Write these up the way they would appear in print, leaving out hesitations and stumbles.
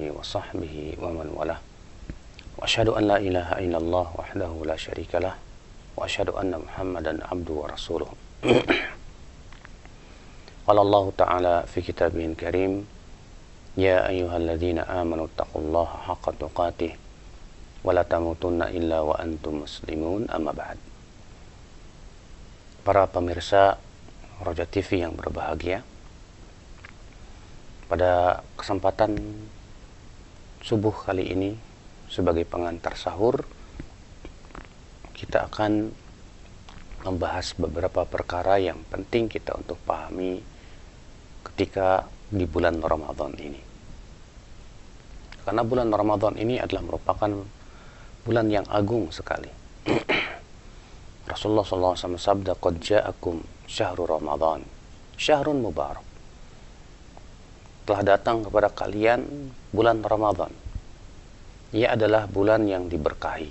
وصحبه ومن والاه وأشهد أن لا إله إلا الله وحده لا شريك له وأشهد أن محمدا عبده ورسوله قال الله تعالى في كتابه الكريم يا أيها الذين آمنوا اتقوا الله حق تقاته ولا تموتن إلا وأنتم مسلمون أما بعد. Para pemirsa Roja TV yang berbahagia, pada kesempatan subuh kali ini sebagai pengantar sahur, kita akan membahas beberapa perkara yang penting kita untuk pahami ketika di bulan Ramadan ini. Karena bulan Ramadan ini adalah merupakan bulan yang agung sekali. Rasulullah SAW sabda, "Qad ja'akum syahrul Ramadan, syahrun mubarak." Telah datang kepada kalian bulan Ramadan. Ia adalah bulan yang diberkahi.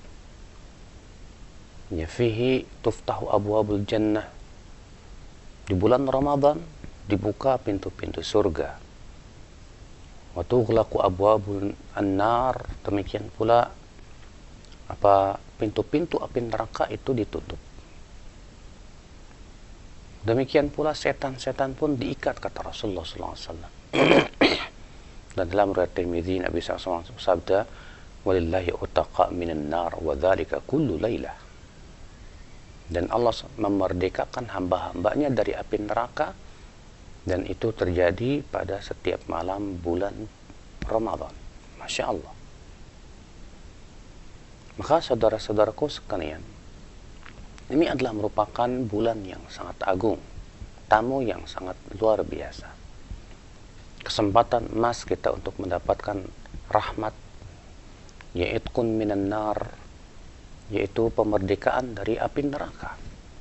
Ya fihi tuftahu abwabul jannah. Di bulan Ramadan dibuka pintu-pintu surga. Wa tughlaqu abwabun an-nar, demikian pula pintu-pintu api neraka itu ditutup. Demikian pula setan-setan pun diikat, kata Rasulullah SAW. Dan dalam riwayat Tirmidzi, Nabi SAW sabda, "Walillahi utaqa minan nar wa dzalika kullu lailah." Dan Allah memerdekakan hamba-hambanya dari api neraka, dan itu terjadi pada setiap malam bulan Ramadan. Masya Allah. Maka saudara-saudaraku sekalian, ini adalah merupakan bulan yang sangat agung, tamu yang sangat luar biasa, kesempatan emas kita untuk mendapatkan rahmat, yaitkun minan nar, yaitu pemerdekaan dari api neraka.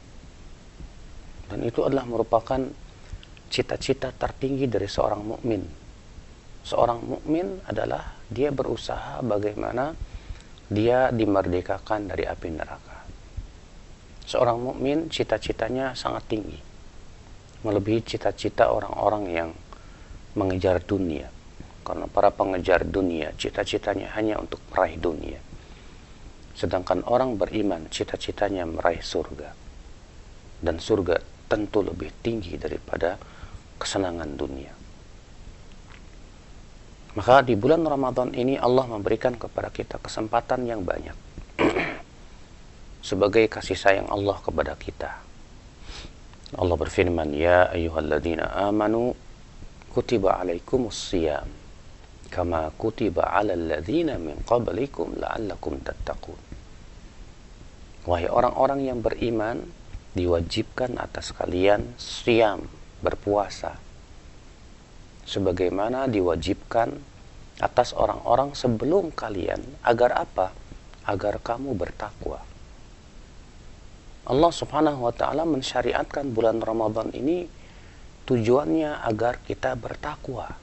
Dan itu adalah merupakan cita-cita tertinggi dari seorang mukmin. Seorang mukmin adalah dia berusaha bagaimana dia dimerdekakan dari api neraka. Seorang mukmin cita-citanya sangat tinggi, melebihi cita-cita orang-orang yang mengejar dunia. Karena para pengejar dunia cita-citanya hanya untuk meraih dunia, sedangkan orang beriman cita-citanya meraih surga. Dan surga tentu lebih tinggi daripada kesenangan dunia. Maka di bulan Ramadan ini Allah memberikan kepada kita kesempatan yang banyak sebagai kasih sayang Allah kepada kita. Allah berfirman, "Ya ayyuhalladzina amanu kutiba alaikumus shiyam kama kutiba alal ladzina min qablikum la'allakum tattaqun." Wahai orang-orang yang beriman, diwajibkan atas kalian shiyam, berpuasa, sebagaimana diwajibkan atas orang-orang sebelum kalian. Agar apa? Agar kamu bertakwa. Allah Subhanahu wa ta'ala mensyariatkan bulan Ramadan ini tujuannya agar kita bertakwa.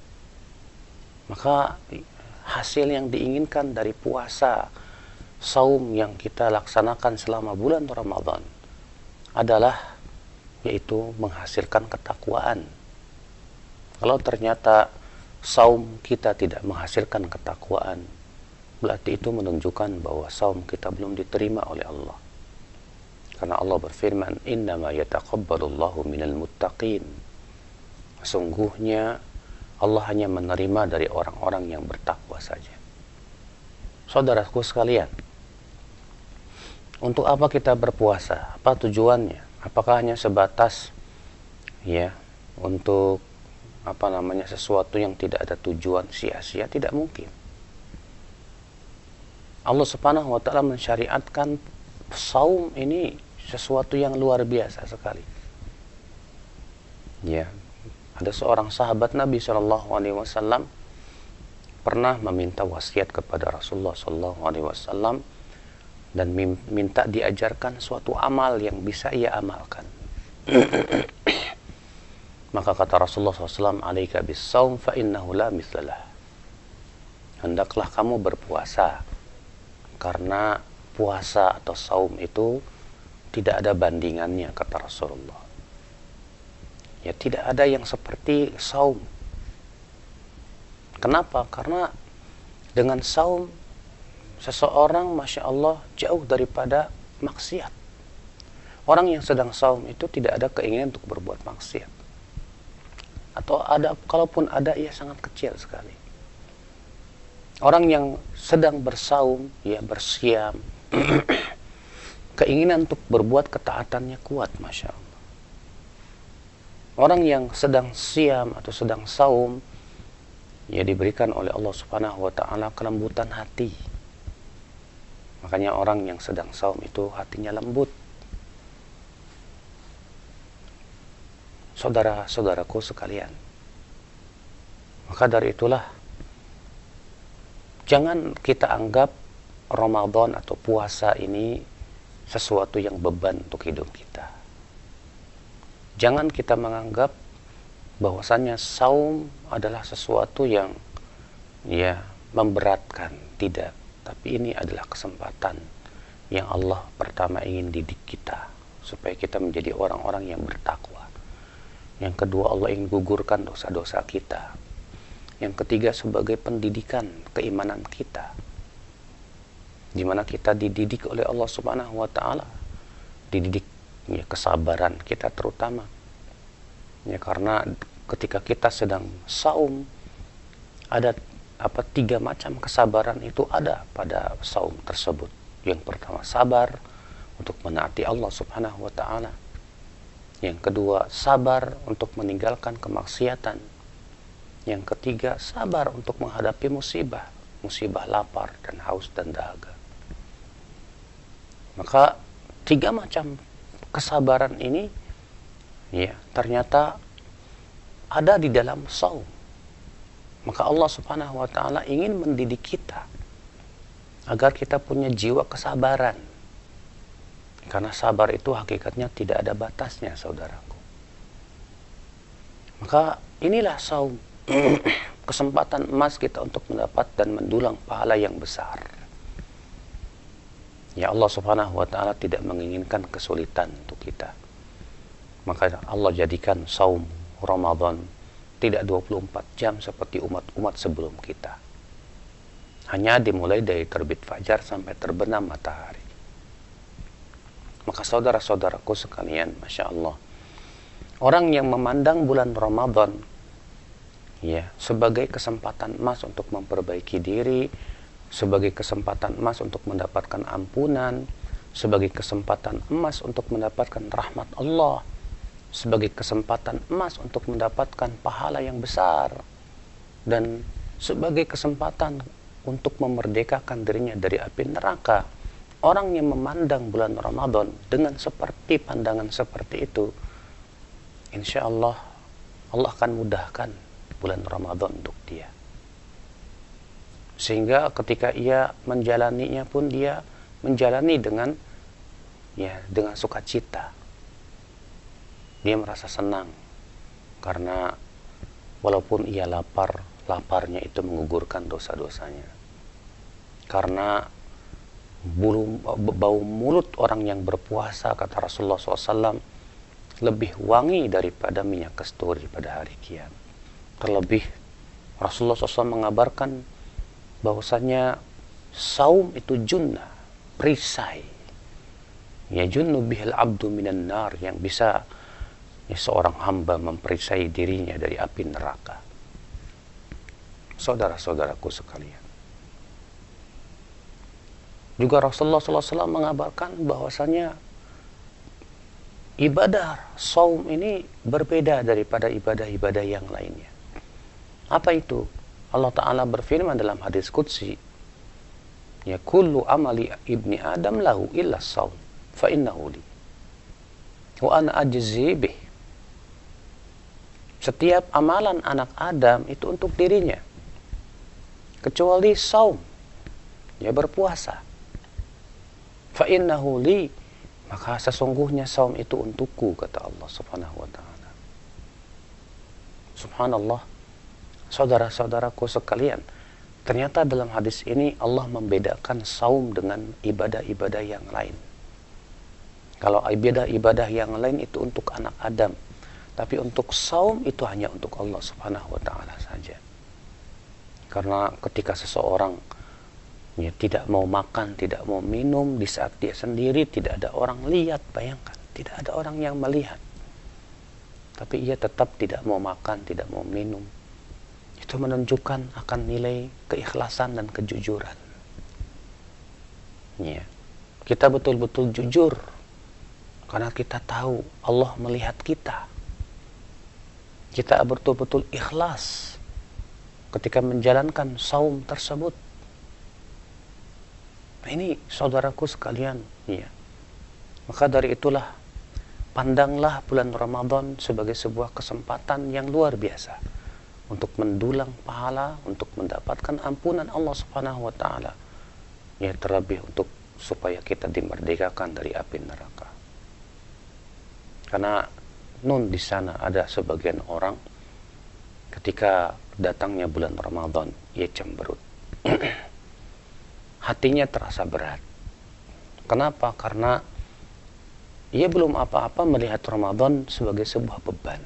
Maka hasil yang diinginkan dari puasa, saum yang kita laksanakan selama bulan Ramadan adalah yaitu menghasilkan ketakwaan. Kalau ternyata saum kita tidak menghasilkan ketakwaan, berarti itu menunjukkan bahwa saum kita belum diterima oleh Allah. Karena Allah berfirman, "Innama yataqabbalullahu minal muttaqin." Sesungguhnya Allah hanya menerima dari orang-orang yang bertakwa saja. Saudaraku sekalian, untuk apa kita berpuasa? Apa tujuannya? Apakah hanya sebatas untuk sesuatu yang tidak ada tujuan, sia-sia? Tidak mungkin. Allah Subhanahu wa ta'ala mensyariatkan saum ini sesuatu yang luar biasa sekali. Ada seorang sahabat Nabi SAW pernah meminta wasiat kepada Rasulullah SAW dan minta diajarkan suatu amal yang bisa ia amalkan. Maka kata Rasulullah SAW, "Alaika bis-saum fa innahu la mithlalah." Hendaklah kamu berpuasa, karena puasa atau saum itu tidak ada bandingannya, kata Rasulullah. Ya, tidak ada yang seperti saum. Kenapa? Karena dengan saum seseorang Masya Allah jauh daripada maksiat. Orang yang sedang saum itu tidak ada keinginan untuk berbuat maksiat. Atau ada, kalaupun ada, ia sangat kecil sekali. Orang yang sedang bersaum, ya bersiam, keinginan untuk berbuat ketaatannya kuat, Masya Allah. Orang yang sedang siam atau sedang saum, ya diberikan oleh Allah Subhanahu wa Ta'ala kelembutan hati. Makanya orang yang sedang saum itu hatinya lembut. Saudara-saudaraku sekalian, maka dari itulah jangan kita anggap Ramadan atau puasa ini sesuatu yang beban untuk hidup kita. Jangan kita menganggap bahwasannya saum adalah sesuatu yang ya memberatkan. Tidak, tapi ini adalah kesempatan yang Allah pertama ingin didik kita supaya kita menjadi orang-orang yang bertakwa. Yang kedua, Allah ingin gugurkan dosa-dosa kita. Yang ketiga, sebagai pendidikan keimanan kita, di mana kita dididik oleh Allah Subhanahu wa Ta'ala, dididik ya, kesabaran kita terutama. Ya, karena ketika kita sedang saum, ada 3 macam kesabaran itu ada pada saum tersebut. Yang pertama, sabar untuk menaati Allah Subhanahu wa Ta'ala. Yang kedua, sabar untuk meninggalkan kemaksiatan. Yang ketiga, sabar untuk menghadapi musibah lapar dan haus dan dahaga. Maka 3 macam kesabaran ini ya ternyata ada di dalam saum. Maka Allah Subhanahu wa Ta'ala ingin mendidik kita agar kita punya jiwa kesabaran. Karena sabar itu hakikatnya tidak ada batasnya, saudaraku. Maka inilah saum, kesempatan emas kita untuk mendapat dan mendulang pahala yang besar. Ya, Allah Subhanahu wa Ta'ala tidak menginginkan kesulitan untuk kita. Maka Allah jadikan saum Ramadan tidak 24 jam seperti umat-umat sebelum kita. Hanya dimulai dari terbit fajar sampai terbenam matahari. Maka saudara-saudaraku sekalian, Masya Allah, orang yang memandang bulan Ramadan ya sebagai kesempatan emas untuk memperbaiki diri, sebagai kesempatan emas untuk mendapatkan ampunan, sebagai kesempatan emas untuk mendapatkan rahmat Allah, sebagai kesempatan emas untuk mendapatkan pahala yang besar, dan sebagai kesempatan untuk memerdekakan dirinya dari api neraka. Orang yang memandang bulan Ramadan dengan seperti pandangan seperti itu, insya Allah, Allah akan mudahkan bulan Ramadan untuk dia. Sehingga ketika ia menjalaninya pun dia menjalani dengan sukacita. Dia merasa senang karena walaupun ia lapar, laparnya itu menggugurkan dosa-dosanya. Karena bau mulut orang yang berpuasa, kata Rasulullah SAW, lebih wangi daripada minyak kasturi pada hari kiamat. Terlebih Rasulullah SAW mengabarkan bahwasanya saum itu junnah, perisai. Ya, junnu bihil abdu minan nar, yang bisa seorang hamba memperisai dirinya dari api neraka. Saudara-saudaraku sekalian, juga Rasulullah SAW mengabarkan bahwasanya ibadah saum ini berbeda daripada ibadah-ibadah yang lainnya. Apa itu? Allah Ta'ala berfirman dalam hadis qudsi, ya kullu amali ibni Adam lahu illa saum fa innahu li wa ana ajzi bih. Setiap amalan anak Adam itu untuk dirinya, kecuali saum, ya berpuasa. Fa innahu li, maka sesungguhnya saum itu untukku, kata Allah Subhanahu wa Ta'ala. Subhanallah. Saudara-saudaraku sekalian, ternyata dalam hadis ini Allah membedakan saum dengan ibadah-ibadah yang lain. Kalau ibadah-ibadah yang lain itu untuk anak Adam, tapi untuk saum itu hanya untuk Allah Subhanahu wa Ta'ala saja. Karena ketika seseorang tidak mau makan, tidak mau minum, di saat dia sendiri tidak ada orang lihat, bayangkan, tidak ada orang yang melihat, tapi ia tetap tidak mau makan, tidak mau minum, itu menunjukkan akan nilai keikhlasan dan kejujuran. Kita betul-betul jujur karena kita tahu Allah melihat kita. Kita betul-betul ikhlas ketika menjalankan saum tersebut. Ini saudaraku sekalian, maka dari itulah pandanglah bulan Ramadan sebagai sebuah kesempatan yang luar biasa untuk mendulang pahala, untuk mendapatkan ampunan Allah Subhanahu wa taala. Terlebih untuk supaya kita dimerdekakan dari api neraka. Karena di sana ada sebagian orang ketika datangnya bulan Ramadan, ia cemberut. Hatinya terasa berat. Kenapa? Karena ia belum apa-apa melihat Ramadan sebagai sebuah beban.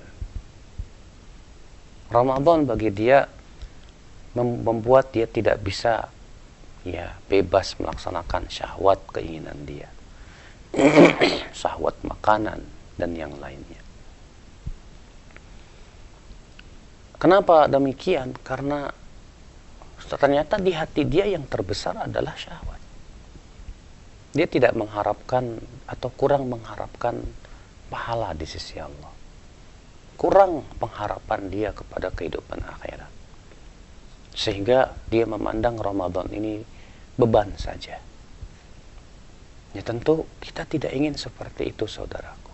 Ramadan bagi dia membuat dia tidak bisa bebas melaksanakan syahwat keinginan dia. Syahwat makanan dan yang lainnya. Kenapa demikian? Karena ternyata di hati dia yang terbesar adalah syahwat. Dia tidak mengharapkan atau kurang mengharapkan pahala di sisi Allah. Kurang pengharapan dia kepada kehidupan akhirat. Sehingga dia memandang Ramadan ini beban saja. Tentu kita tidak ingin seperti itu, saudaraku.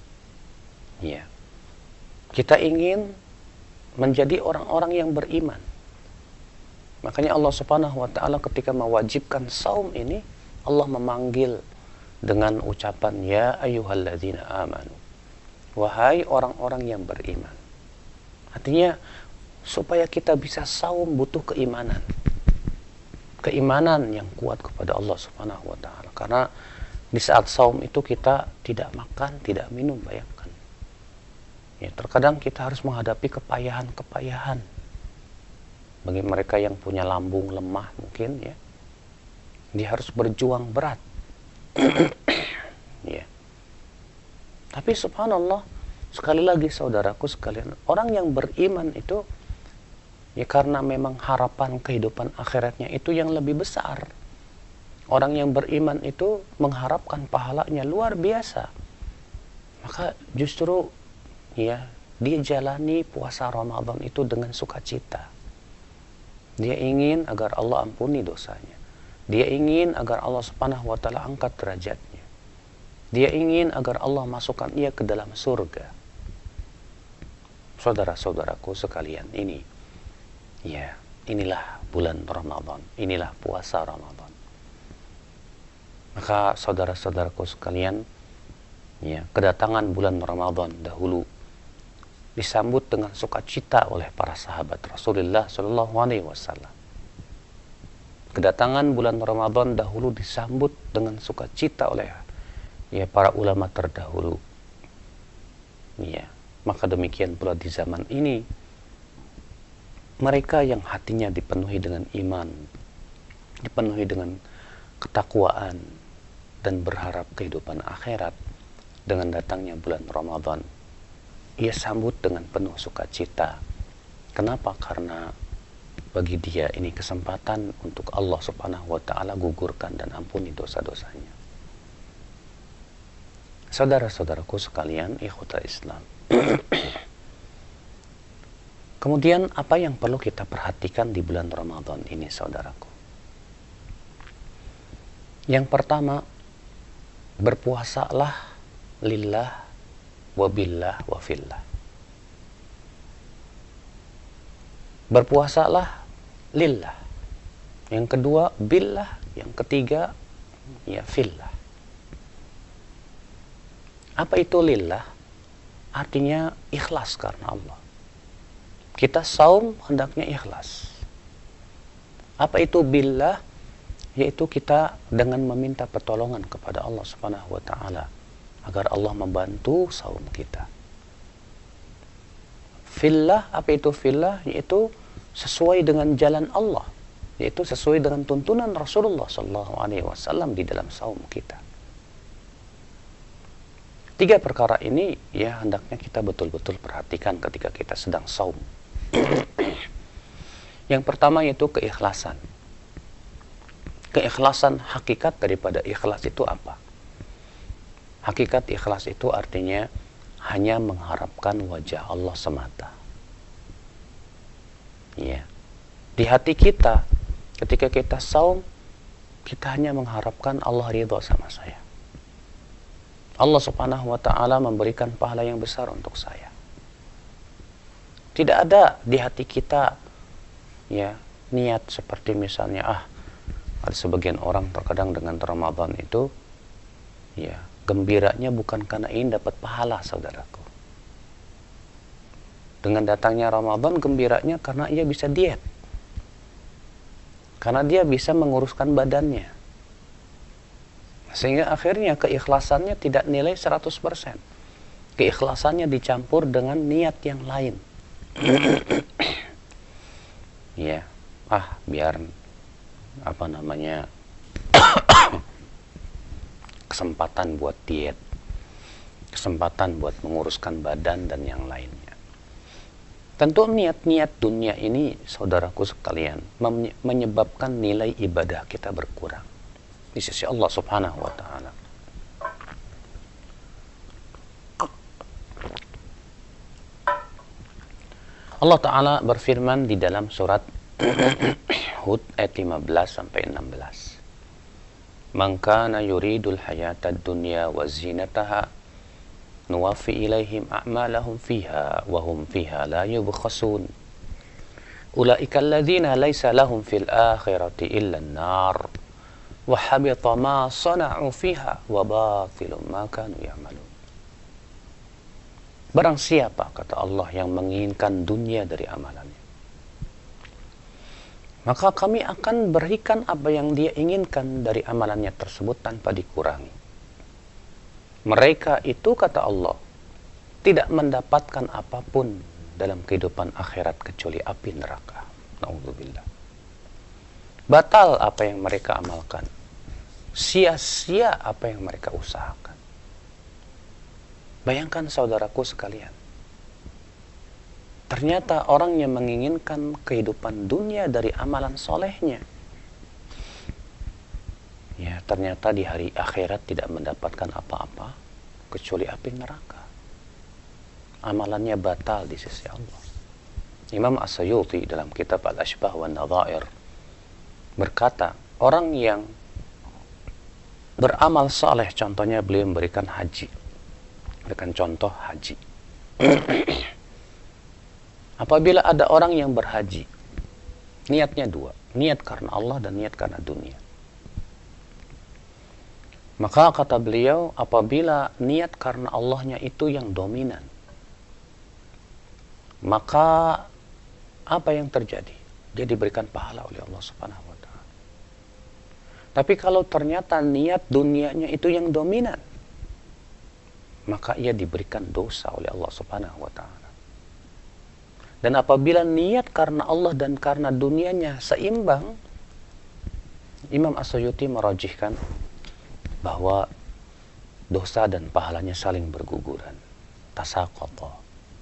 Kita ingin menjadi orang-orang yang beriman. Makanya Allah Subhanahu wa taala ketika mewajibkan saum ini, Allah memanggil dengan ucapan ya ayyuhalladzina amanu. Wahai orang-orang yang beriman. Artinya supaya kita bisa saum butuh keimanan. Keimanan yang kuat kepada Allah Subhanahu wa taala. Karena di saat saum itu kita tidak makan, tidak minum, bayangkan. Terkadang kita harus menghadapi kepayahan-kepayahan. Bagi mereka yang punya lambung lemah mungkin dia harus berjuang berat. Tapi subhanallah, sekali lagi saudaraku sekalian, orang yang beriman itu karena memang harapan kehidupan akhiratnya itu yang lebih besar. Orang yang beriman itu mengharapkan pahalanya luar biasa. Maka justru dia jalani puasa Ramadan itu dengan sukacita. Dia ingin agar Allah ampuni dosanya. Dia ingin agar Allah Subhanahu wa taala angkat derajatnya. Dia ingin agar Allah masukkan ia ke dalam surga. Saudara-saudaraku sekalian, inilah bulan Ramadan, inilah puasa Ramadan. Maka saudara-saudaraku sekalian, kedatangan bulan Ramadan dahulu disambut dengan sukacita oleh para sahabat Rasulullah Shallallahu Alaihi Wasallam. Kedatangan bulan Ramadan dahulu disambut dengan sukacita oleh para ulama terdahulu. Maka demikian pula di zaman ini, mereka yang hatinya dipenuhi dengan iman, dipenuhi dengan ketakwaan dan berharap kehidupan akhirat dengan datangnya bulan Ramadan, ia sambut dengan penuh sukacita. Kenapa? Karena bagi dia ini kesempatan untuk Allah Subhanahu wa taala gugurkan dan ampuni dosa-dosanya. Saudara-saudaraku sekalian, ikhwatal Islam. Kemudian apa yang perlu kita perhatikan di bulan Ramadan ini, saudaraku? Yang pertama, berpuasalah lillah wabillah wafillah. Berpuasalah lillah. Yang kedua billah, yang ketiga fillah. Apa itu lillah? Artinya ikhlas karena Allah. Kita saum hendaknya ikhlas. Apa itu billah? Yaitu kita dengan meminta pertolongan kepada Allah Subhanahu wa taala agar Allah membantu saum kita. Fillah, apa itu fillah? Yaitu sesuai dengan jalan Allah, yaitu sesuai dengan tuntunan Rasulullah SAW di dalam saum kita. 3 perkara ini ya hendaknya kita betul-betul perhatikan ketika kita sedang saum. Yang pertama yaitu keikhlasan. Keikhlasan, hakikat daripada ikhlas itu apa? Hakikat ikhlas itu artinya hanya mengharapkan wajah Allah semata. Ya. Di hati kita ketika kita saum, kita hanya mengharapkan Allah ridha sama saya. Allah Subhanahu wa taala memberikan pahala yang besar untuk saya. Tidak ada di hati kita ya niat seperti misalnya ada sebagian orang terkadang dengan Ramadan itu ya gembiranya bukan karena ingin dapat pahala, saudaraku. Dengan datangnya Ramadan gembiranya karena ia bisa diet. Karena dia bisa menguruskan badannya. Sehingga akhirnya keikhlasannya tidak nilai 100%. Keikhlasannya dicampur dengan niat yang lain. Ya, biar kesempatan buat diet, kesempatan buat menguruskan badan dan yang lainnya. Tentu niat-niat dunia ini, saudaraku sekalian, menyebabkan nilai ibadah kita berkurang di sisi Allah Subhanahu wa taala. Allah taala berfirman di dalam surat Hud ayat 15 sampai 16. Man kana yuridul hayatad dunya wa zinataha nuwaffi ilaihim a'malahum fiha wa hum fiha la yubkhasun. Ulaika alladzina laysa lahum fil akhirati illa an-nar wa habita ma sana'u fiha wa batilun ma kanu ya'malun. Barang siapa, kata Allah, yang menginginkan dunia dari amalannya, maka kami akan berikan apa yang dia inginkan dari amalannya tersebut tanpa dikurangi. Mereka itu, kata Allah, tidak mendapatkan apapun dalam kehidupan akhirat kecuali api neraka. Na'udzubillah. Batal apa yang mereka amalkan. Sia-sia apa yang mereka usahakan. Bayangkan saudaraku sekalian. Ternyata orang yang menginginkan kehidupan dunia dari amalan solehnya, ya ternyata di hari akhirat tidak mendapatkan apa-apa kecuali api neraka. Amalannya batal di sisi Allah. Imam As-Suyuti dalam kitab Al-Ashbah wa Nadhair berkata, orang yang beramal saleh, contohnya beliau memberikan haji, berikan contoh haji. Apabila ada orang yang berhaji, niatnya 2, niat karena Allah dan niat karena dunia. Maka kata beliau, apabila niat karena Allahnya itu yang dominan, maka apa yang terjadi? Dia diberikan pahala oleh Allah Subhanahu wa taala. Tapi kalau ternyata niat dunianya itu yang dominan, maka ia diberikan dosa oleh Allah Subhanahu wa taala. Dan apabila niat karena Allah dan karena dunianya seimbang, Imam As-Suyuti merajihkan bahwa dosa dan pahalanya saling berguguran, tasaqata.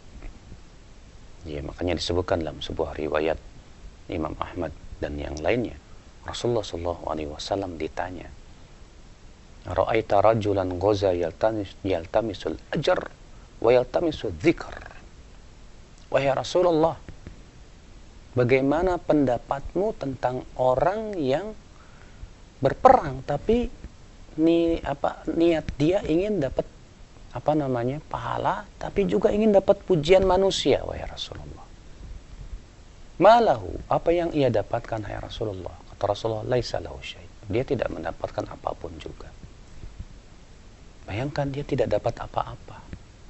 Ya, makanya disebutkan dalam sebuah riwayat Imam Ahmad dan yang lainnya, Rasulullah SAW ditanya, "Ra'aita rajulan ghaza yaltamisul ajr wa yaltamisul dzikr." Wahai Rasulullah, bagaimana pendapatmu tentang orang yang berperang tapi niat dia ingin dapat pahala, tapi juga ingin dapat pujian manusia, wahai Rasulullah. Malahu, apa yang ia dapatkan, wahai Rasulullah? Kata Rasulullah, laisa lahu syai'. Dia tidak mendapatkan apapun juga. Bayangkan, dia tidak dapat apa-apa.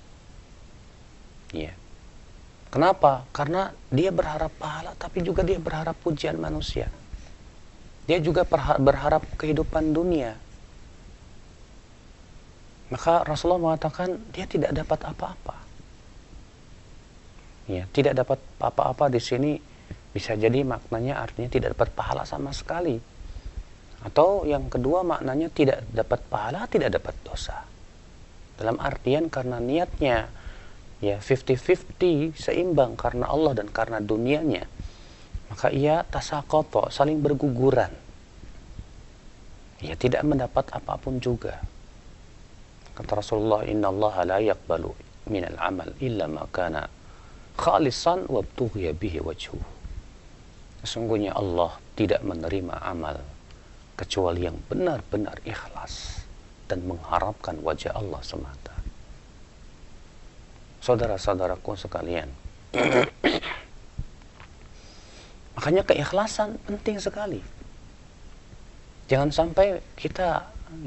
Ya. Kenapa? Karena dia berharap pahala, tapi juga dia berharap pujian manusia. Dia juga berharap kehidupan dunia. Maka Rasulullah mengatakan dia tidak dapat apa-apa. Ya, tidak dapat apa-apa di sini Bisa jadi maknanya artinya tidak dapat pahala sama sekali. Atau yang kedua maknanya tidak dapat pahala, tidak dapat dosa. Dalam artian karena niatnya ya 50-50, seimbang karena Allah dan karena dunianya, maka ia tasaqata, saling berguguran. Ia tidak mendapat apapun juga. Kata Rasulullah, innallaha la yaqbalu minal amal illa ma kana khalisan wabtughiya bihi wajhuh. Sesungguhnya Allah tidak menerima amal kecuali yang benar-benar ikhlas dan mengharapkan wajah Allah semata. Saudara-saudaraku sekalian, makanya keikhlasan penting sekali. Jangan sampai kita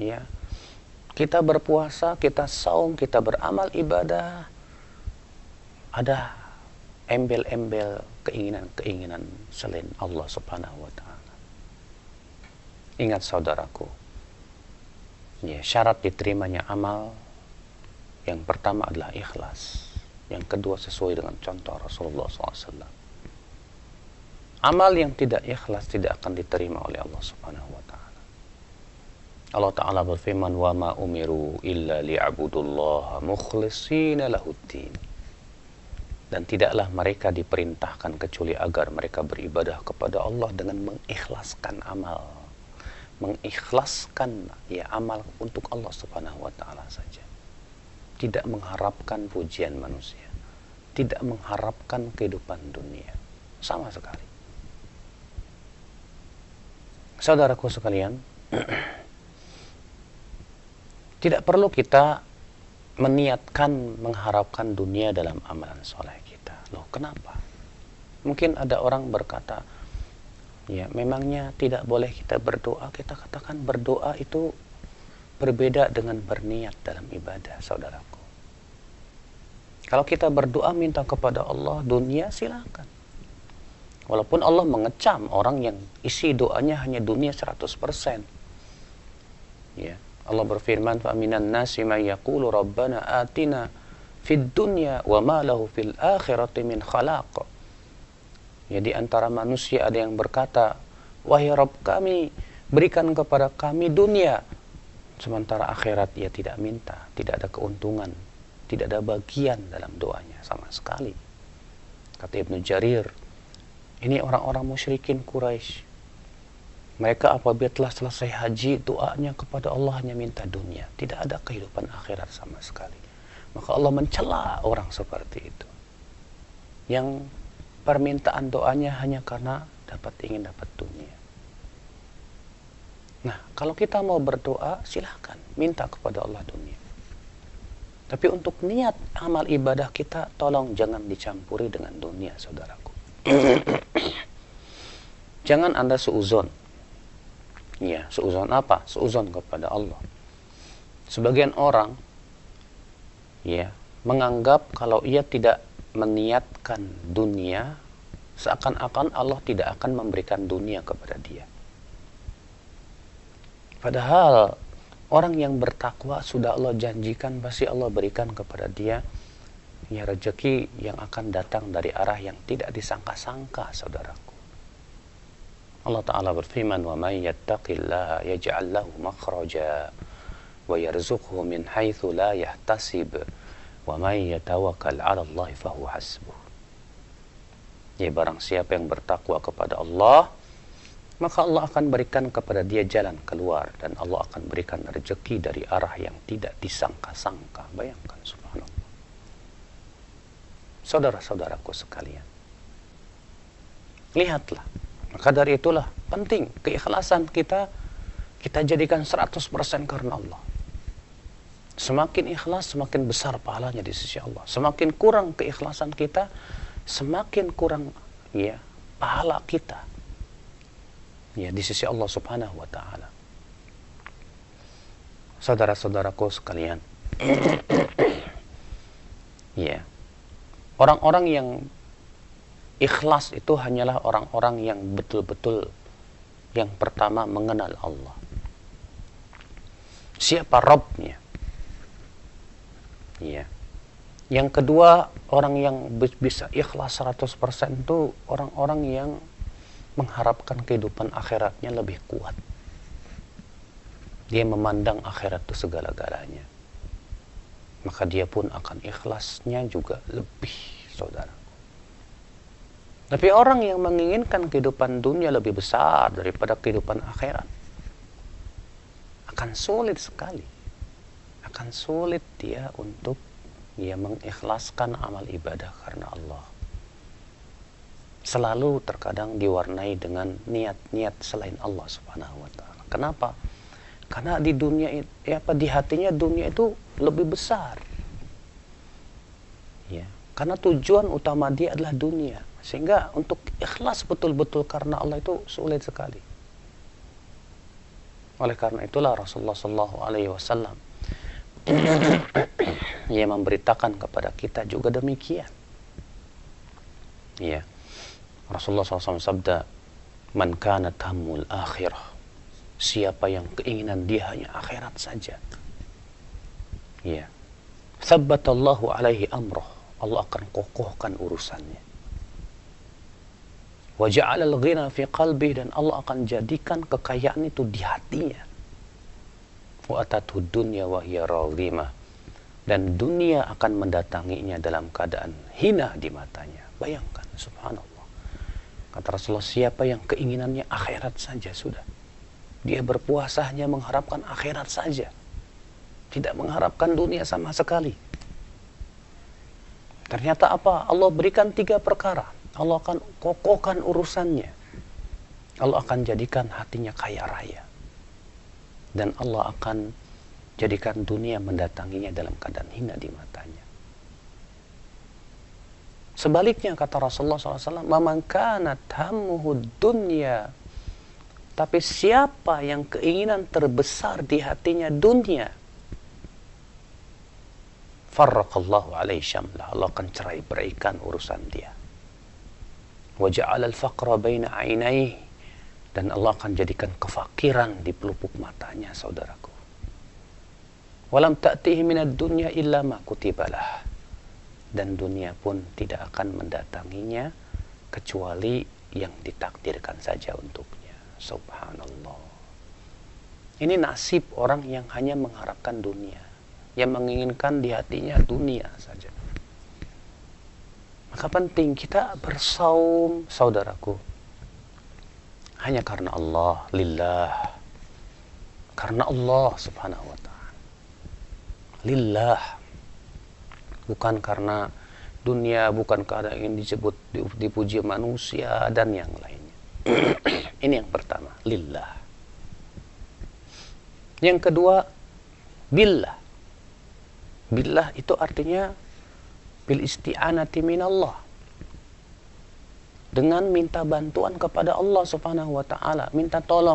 berpuasa, kita saum, kita beramal ibadah, ada embel-embel keinginan-keinginan selain Allah Subhanahu wa ta'ala. Ingat saudaraku, syarat diterimanya amal yang pertama adalah ikhlas, yang kedua sesuai dengan contoh Rasulullah SAW. Amal yang tidak ikhlas tidak akan diterima oleh Allah Subhanahu wa ta'ala. Allah Ta'ala berfirman, wa ma umiru illa li'abudullaha mukhlishina lahuddin. Dan tidaklah mereka diperintahkan kecuali agar mereka beribadah kepada Allah dengan mengikhlaskan amal. Mengikhlaskan amal untuk Allah Subhanahu wa ta'ala saja. Tidak mengharapkan pujian manusia, tidak mengharapkan kehidupan dunia sama sekali. Saudaraku sekalian, tidak perlu kita meniatkan mengharapkan dunia dalam amalan soleh kita. Loh, kenapa? Mungkin ada orang berkata, memangnya tidak boleh kita berdoa? Kita katakan berdoa itu berbeda dengan berniat dalam ibadah, saudaraku. Kalau kita berdoa minta kepada Allah dunia, silakan. Walaupun Allah mengecam orang yang isi doanya hanya dunia 100%. Allah berfirman, فَمِنَ النَّاسِ مَنْ يَقُولُ رَبَّنَا آتِنَا فِي الدُّنْيَا وَمَا لَهُ فِي الْآخِرَةِ مِنْ خَلَاقٍ. Di antara manusia ada yang berkata, wahai Rabb kami, berikan kepada kami dunia, sementara akhirat ia tidak minta, tidak ada keuntungan, tidak ada bagian dalam doanya sama sekali. Kata Ibnu Jarir, ini orang-orang musyrikin Quraisy. Mereka apabila telah selesai haji, doanya kepada Allah hanya minta dunia, tidak ada kehidupan akhirat sama sekali. Maka Allah mencela orang seperti itu, yang permintaan doanya hanya karena ingin dapat dunia. Nah, kalau kita mau berdoa, silahkan minta kepada Allah dunia. Tapi untuk niat amal ibadah kita, tolong jangan dicampuri dengan dunia, saudaraku. Jangan Anda suuzon. Suuzon apa? Suuzon kepada Allah. Sebagian orang menganggap kalau ia tidak meniatkan dunia, seakan-akan Allah tidak akan memberikan dunia kepada dia. Padahal orang yang bertakwa sudah Allah janjikan pasti Allah berikan kepada dia rezeki yang akan datang dari arah yang tidak disangka-sangka, saudaraku. Allah Ta'ala berfirman, wa may yattaqillaha yaj'al lahu makhraja wa yarzuqhu min haitsu la yahtasib wa may yatawakkal 'ala Allah fa huwa hasbuh. Barang siapa yang bertakwa kepada Allah, maka Allah akan berikan kepada dia jalan keluar, dan Allah akan berikan rezeki dari arah yang tidak disangka-sangka. Bayangkan, subhanallah. Saudara-saudaraku sekalian, lihatlah. Maka dari itulah penting keikhlasan kita jadikan 100% karena Allah. Semakin ikhlas, semakin besar pahalanya di sisi Allah. Semakin kurang keikhlasan kita, semakin kurang pahala kita di sisi Allah Subhanahu wa ta'ala. Saudara-saudaraku sekalian, orang-orang yang ikhlas itu hanyalah orang-orang yang betul-betul yang pertama mengenal Allah. Siapa Rabbnya? Yang kedua, orang yang bisa ikhlas 100% itu orang-orang yang mengharapkan kehidupan akhiratnya lebih kuat. Dia memandang akhirat itu segala-galanya. Maka dia pun akan ikhlasnya juga lebih, saudara. Tapi orang yang menginginkan kehidupan dunia lebih besar daripada kehidupan akhirat, akan sulit sekali. Akan sulit dia untuk mengikhlaskan amal ibadah karena Allah. Selalu terkadang diwarnai dengan niat-niat selain Allah Subhanahu wa taala. Kenapa? Karena di dunia di hatinya dunia itu lebih besar. Ya, karena tujuan utama dia adalah dunia. Sehingga untuk ikhlas betul-betul karena Allah itu sulit sekali. Oleh karena itulah Rasulullah sallallahu alaihi wasallam ia memberitakan kepada kita juga demikian. Ya. Rasulullah SAW sabda, "Man kana tammul akhirah." Siapa yang keinginan dia hanya akhirat saja. Ya. Thabbatallahu alaihi amrah. Allah akan kokohkan urusannya. Wa ja'ala al-ghina fi qalbi, dan Allah akan jadikan kekayaan itu di hatinya. Wa atatu dunya wa hiya raghimah, dan dunia akan mendatanginya dalam keadaan hina di matanya. Bayangkan, subhanallah. Kata Rasulullah, siapa yang keinginannya akhirat saja sudah. Dia berpuasa hanya mengharapkan akhirat saja. Tidak mengharapkan dunia sama sekali. Ternyata apa? Allah berikan 3 perkara. Allah akan kokohkan urusannya. Allah akan jadikan hatinya kaya raya. Dan Allah akan jadikan dunia mendatanginya dalam keadaan hina di matanya. Sebaliknya kata Rasulullah SAW, "Man kanat hammuhu dunya." Tapi siapa yang keinginan terbesar di hatinya dunia, farraqallahu alaihi syamlah, Allah akan cerai-beraikan urusan dia. Wa ja'ala al-faqra baina 'ainaihi, dan Allah akan jadikan kefakiran di pelupuk matanya, saudaraku. Walam ta'tihi minad dunya illa ma kutibalah, dan dunia pun tidak akan mendatanginya kecuali yang ditakdirkan saja untuknya. Subhanallah. Ini nasib orang yang hanya mengharapkan dunia, yang menginginkan di hatinya dunia saja. Maka penting kita bersaum, saudaraku, hanya karena Allah, lillah. Karena Allah subhanahu wa ta'ala. Lillah. Bukan karena dunia, bukan karena ingin disebut, dipuji manusia, dan yang lainnya. Ini yang pertama, lillah. Yang kedua, billah. Billah itu artinya bil isti'anati minallah. Dengan minta bantuan kepada Allah subhanahu wa ta'ala, minta tolong.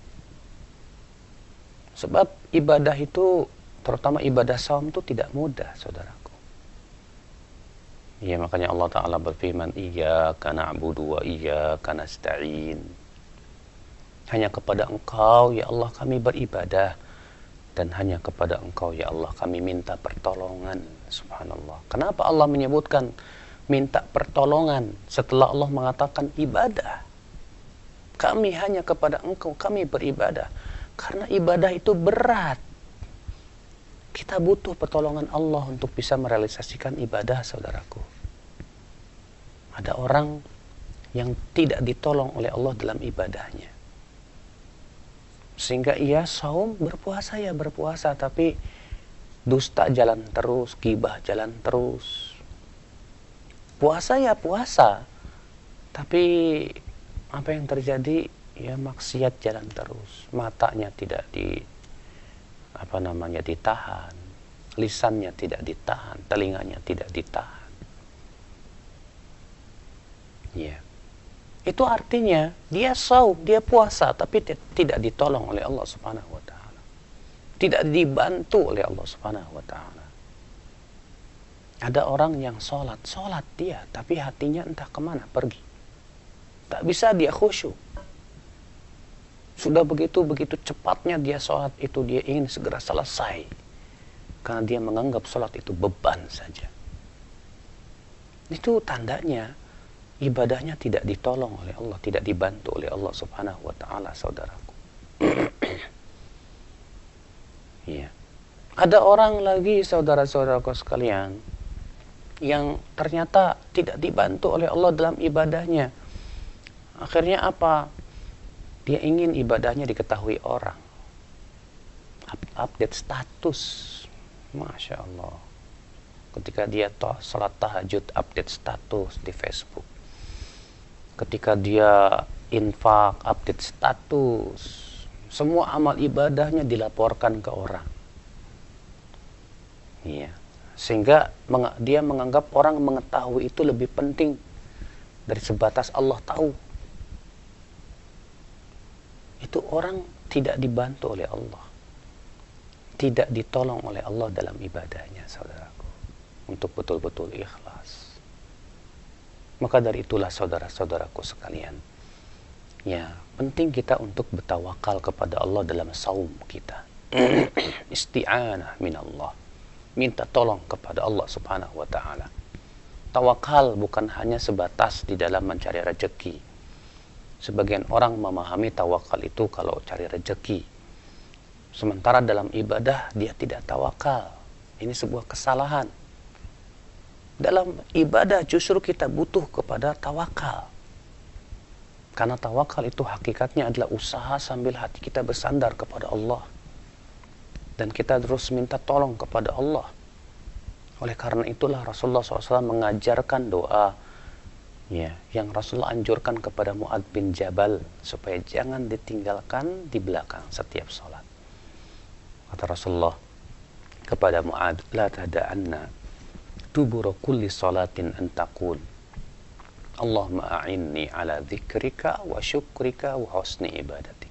Sebab ibadah itu, terutama ibadah saum itu tidak mudah, saudaraku. Ya, makanya Allah Ta'ala berfirman, "Iyyaka na'budu wa iyyaka nasta'in." Hanya kepada Engkau ya Allah kami beribadah, dan hanya kepada Engkau ya Allah kami minta pertolongan. Subhanallah. Kenapa Allah menyebutkan minta pertolongan setelah Allah mengatakan ibadah? Kami hanya kepada Engkau kami beribadah. Karena ibadah itu berat. Kita butuh pertolongan Allah untuk bisa merealisasikan ibadah, saudaraku. Ada orang yang tidak ditolong oleh Allah dalam ibadahnya. Sehingga ia saum, berpuasa ya berpuasa, tapi dusta jalan terus, gibah jalan terus. Puasa ya puasa, tapi apa yang terjadi? Ya maksiat jalan terus. Matanya tidak ditahan, lisannya tidak ditahan, telinganya tidak ditahan. Ya. Itu artinya dia saum, dia puasa, tapi tidak ditolong oleh Allah Subhanahu wa taala. Tidak dibantu oleh Allah Subhanahu wa taala. Ada orang yang sholat dia, tapi hatinya entah kemana pergi. Tak bisa dia khusyuk. Sudah begitu cepatnya dia sholat itu, dia ingin segera selesai. Karena dia menganggap sholat itu beban saja. Itu tandanya ibadahnya tidak ditolong oleh Allah, tidak dibantu oleh Allah Subhanahu wa taala, saudaraku. Iya. Ada orang lagi, saudara-saudaraku sekalian, yang ternyata tidak dibantu oleh Allah dalam ibadahnya. Akhirnya apa? Dia ingin ibadahnya diketahui orang. Update status. Masya Allah. Ketika dia salat tahajud, update status di Facebook. Ketika dia infak, update status. Semua amal ibadahnya dilaporkan ke orang. Iya. Sehingga dia menganggap orang mengetahui itu lebih penting dari sebatas Allah tahu. Itu orang tidak dibantu oleh Allah, tidak ditolong oleh Allah dalam ibadahnya, saudaraku, untuk betul-betul ikhlas. Maka dari itulah, saudara-saudaraku sekalian, ya, penting kita untuk bertawakal kepada Allah dalam saum kita. Isti'anah minallah, minta tolong kepada Allah Subhanahu wa ta'ala. Tawakal bukan hanya sebatas di dalam mencari rezeki. Sebagian orang memahami tawakal itu kalau cari rezeki, sementara dalam ibadah dia tidak tawakal. Ini sebuah kesalahan. Dalam ibadah justru kita butuh kepada tawakal, karena tawakal itu hakikatnya adalah usaha sambil hati kita bersandar kepada Allah, dan kita terus minta tolong kepada Allah. Oleh karena itulah Rasulullah SAW mengajarkan doa, ya, yang Rasulullah anjurkan kepada Mu'adz bin Jabal supaya jangan ditinggalkan di belakang setiap sholat. Kata Rasulullah kepada Mu'adz, la tada'anna dubura kulli sholatin an taqul Allahumma a'inni ala dzikrika wa syukrika wa husni ibadatik.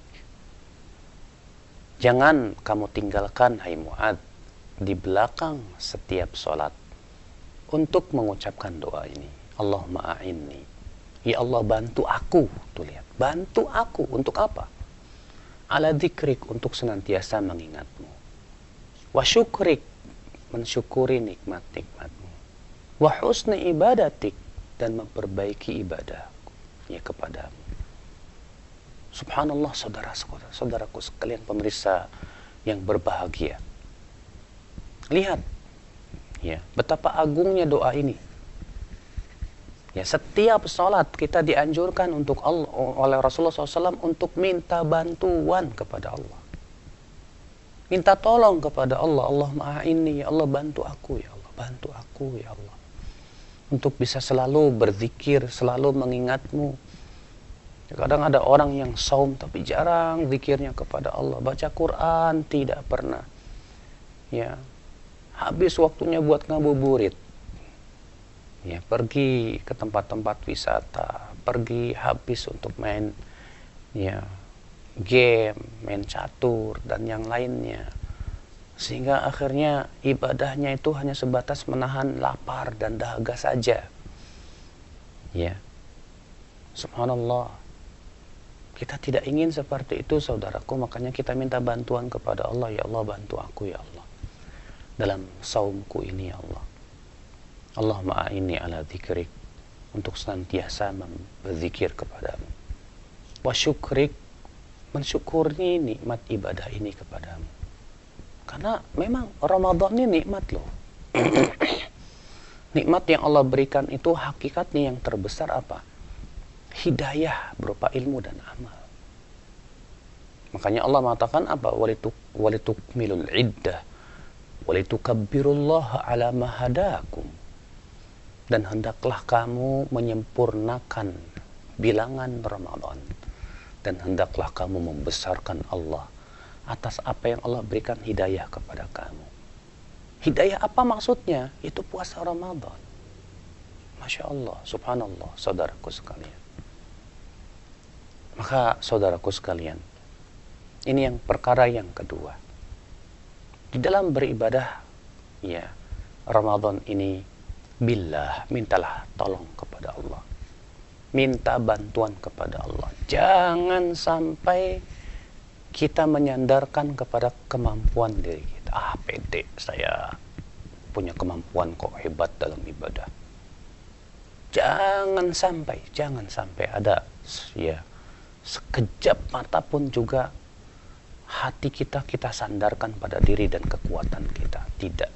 Jangan kamu tinggalkan, hai Mu'adz, di belakang setiap sholat untuk mengucapkan doa ini. Allahumma a'inni, ya Allah bantu aku. Tuh lihat, bantu aku untuk apa? Ala dzikrik, untuk senantiasa mengingatmu. Wa syukrik, mensyukuri nikmat-nikmatmu. Wa husni ibadatik, dan memperbaiki ibadahku, ya, kepadamu. Subhanallah, saudaraku sekalian, pemirsa yang berbahagia. Lihat, ya, betapa agungnya doa ini. Ya, setiap sholat kita dianjurkan untuk Allah, oleh Rasulullah SAW, untuk minta bantuan kepada Allah. Minta tolong kepada Allah. Allahumma a'inni, ya Allah bantu aku, ya Allah bantu aku, ya Allah, untuk bisa selalu berzikir, selalu mengingatmu. Kadang ada orang yang saum tapi jarang zikirnya kepada Allah, baca Quran tidak pernah, ya, habis waktunya buat ngabuburit, ya, pergi ke tempat-tempat wisata, pergi habis untuk main, ya, game, main catur dan yang lainnya, sehingga akhirnya ibadahnya itu hanya sebatas menahan lapar dan dahaga saja, ya. Subhanallah, kita tidak ingin seperti itu, saudaraku. Makanya kita minta bantuan kepada Allah, ya Allah bantu aku, ya Allah, dalam saumku ini, ya Allah. Allahumma a'inni ala dzikrik, untuk senantiasa berzikir kepadamu. Wa syukrik, mensyukuri nikmat ibadah ini kepadamu. Karena memang Ramadan ini nikmat loh. Nikmat yang Allah berikan itu hakikatnya yang terbesar apa? Hidayah berupa ilmu dan amal. Makanya Allah mengatakan apa? Walitukmilul iddah walitukabbirullaha ala ma hadakum, dan hendaklah kamu menyempurnakan bilangan Ramadan, dan hendaklah kamu membesarkan Allah atas apa yang Allah berikan hidayah kepada kamu. Hidayah apa maksudnya? Itu puasa Ramadan. Masya Allah, subhanallah, saudaraku sekalian. Maka saudaraku sekalian, ini yang perkara yang kedua. Di dalam beribadah, ya, Ramadan ini, billah, mintalah tolong kepada Allah. Minta bantuan kepada Allah. Jangan sampai kita menyandarkan kepada kemampuan diri kita. Ah, pede, saya punya kemampuan kok, hebat dalam ibadah. Jangan sampai ada ya sekejap mata pun juga hati kita sandarkan pada diri dan kekuatan kita. Tidak.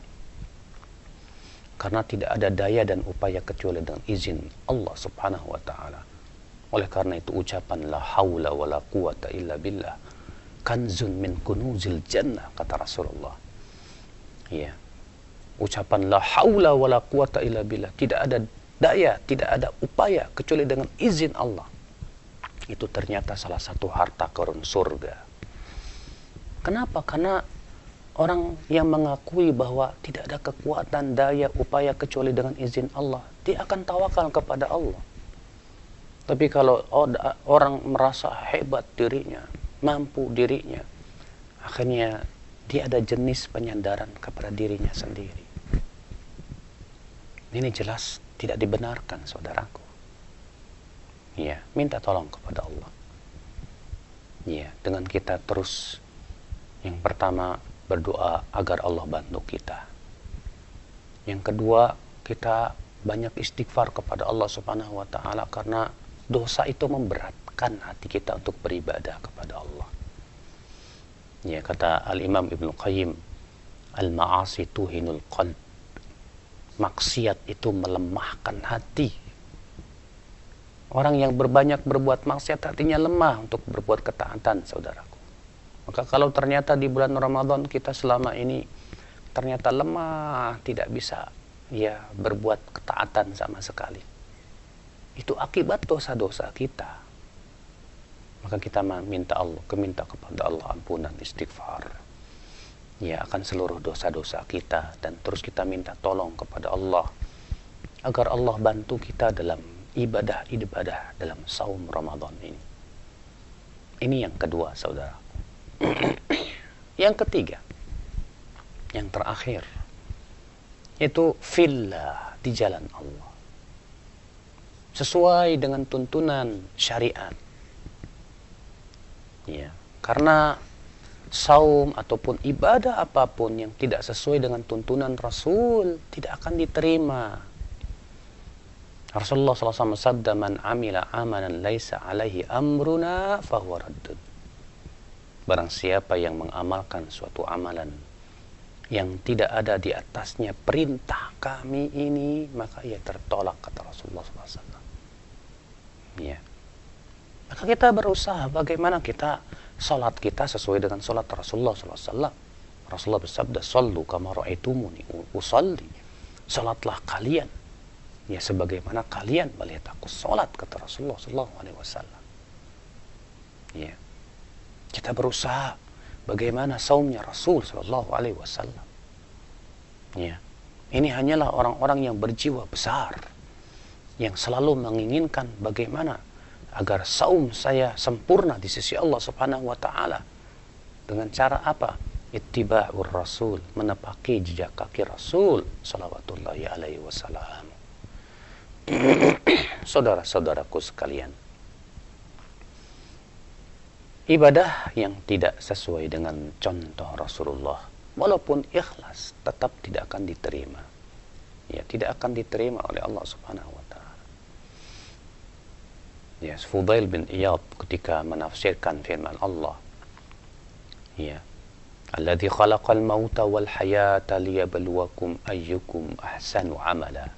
Karena tidak ada daya dan upaya kecuali dengan izin Allah Subhanahu wa taala. Oleh karena itu ucapan la haula wala quwata illa billah kanzun min kunuzil jannah, kata Rasulullah. Ya. Ucapan la haula wala quwata illa billah, tidak ada daya, tidak ada upaya kecuali dengan izin Allah. Itu ternyata salah satu harta karun surga. Kenapa? Karena orang yang mengakui bahwa tidak ada kekuatan, daya, upaya kecuali dengan izin Allah, dia akan tawakal kepada Allah. Tapi kalau orang merasa hebat dirinya, mampu dirinya, akhirnya dia ada jenis penyandaran kepada dirinya sendiri. Ini jelas tidak dibenarkan, saudaraku. Ya, minta tolong kepada Allah. Ya, dengan kita terus yang pertama berdoa agar Allah bantu kita. Yang kedua, kita banyak istighfar kepada Allah Subhanahu wa taala karena dosa itu memberatkan hati kita untuk beribadah kepada Allah. Ya, kata Al-Imam Ibnu Qayyim, al-ma'asi tuhinul qalb. Maksiat itu melemahkan hati. Orang yang berbanyak berbuat maksiat hatinya lemah untuk berbuat ketaatan, saudaraku. Maka kalau ternyata di bulan Ramadan kita selama ini ternyata lemah, tidak bisa ya berbuat ketaatan sama sekali, itu akibat dosa-dosa kita. Maka kita minta kepada Allah ampunan, istighfar ya akan seluruh dosa-dosa kita, dan terus kita minta tolong kepada Allah agar Allah bantu kita dalam ibadah dalam saum Ramadan ini. Ini yang kedua, saudara. Yang ketiga, yang terakhir, yaitu fillah, di jalan Allah, sesuai dengan tuntunan syariat. Ya, karena saum ataupun ibadah apapun yang tidak sesuai dengan tuntunan Rasul tidak akan diterima. Rasulullah SAW sabda, man amila amalan laisa alaihi amruna fahuwa raddun. Barang siapa yang mengamalkan suatu amalan yang tidak ada di atasnya perintah kami ini, maka ia tertolak, kata Rasulullah SAW. Ya. Maka kita berusaha bagaimana salat kita sesuai dengan salat Rasulullah SAW. Rasulullah bersabda, sallu kama ra'aitumuni usalli. Salatlah kalian ya sebagaimana kalian melihat aku salat, kata Rasulullah SAW. Ya. Kita berusaha bagaimana saumnya Rasul SAW. Ya. Ini hanyalah orang-orang yang berjiwa besar, yang selalu menginginkan bagaimana agar saum saya sempurna di sisi Allah Subhanahu wa taala. Dengan cara apa? Ittiba'ur Rasul, menepaki jejak kaki Rasul salawatullahi alaihi wasallam. Saudara-saudaraku sekalian, ibadah yang tidak sesuai dengan contoh Rasulullah, walaupun ikhlas, tetap tidak akan diterima. Ya, tidak akan diterima oleh Allah Subhanahu wa taala. Ya, Fudail bin Iyad ketika menafsirkan firman Allah, ya, alladzi khalaqal mauta wal hayata liyabluwakum ayyukum ahsanu amala.